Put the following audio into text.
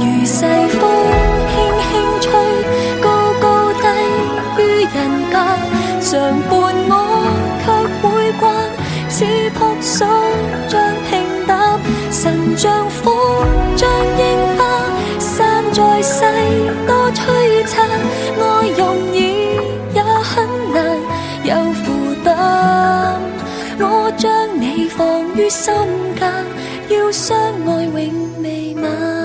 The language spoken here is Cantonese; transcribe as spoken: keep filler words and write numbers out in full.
如細風輕輕吹，高高低於人間，常伴我卻會慣，似撲朔像平淡，神像風像櫻花，散在世多璀璨，愛容易也很難，有負擔，我將你放於心間，要相愛永未晚。